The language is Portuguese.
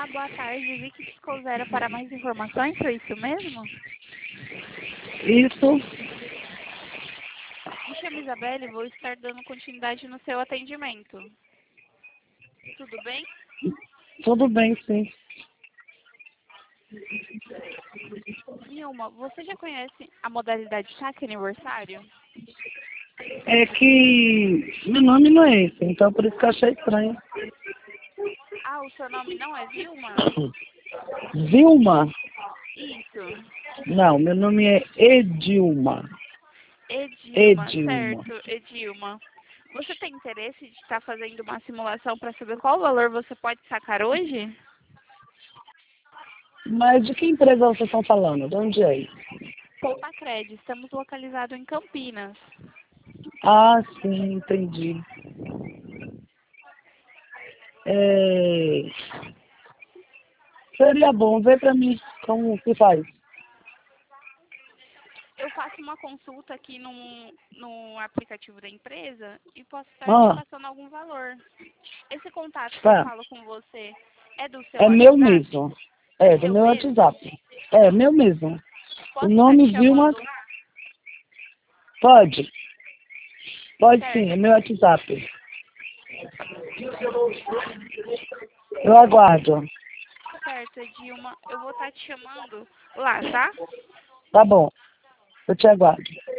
Olá, boa tarde. Vicky Piscouzera para mais informações, foi isso mesmo? Isso, Me chamo Isabelle e vou estar dando continuidade no seu atendimento. Tudo bem? tudo bem, sim. Vilma, você já conhece a modalidade saque aniversário? É que meu nome não é esse, então por isso que eu achei estranho. Ah, o seu nome não é Vilma? Vilma? Isso. Não, meu nome é Edilma. Edilma, Edilma. certo, Edilma. Você tem interesse de estar fazendo uma simulação para saber qual valor você pode sacar hoje? Mas de que empresa vocês estão falando? De onde é? Poupacred, estamos localizados em Campinas. Ah, sim, entendi. É... Seria bom ver pra mim como que faz. Eu faço uma consulta aqui no aplicativo da empresa e posso estar te Ah, passando algum valor. Esse contato que eu tá. falo com você é do seu É meu WhatsApp? mesmo. É É, do seu meu mesmo? WhatsApp. É, meu mesmo. O Posso estar nome te Vilma, chamando lá? pode. Pode sim, é Certo, meu WhatsApp. Eu aguardo. certo, Edilma. Eu vou estar te chamando lá, tá? Tá bom, eu te aguardo.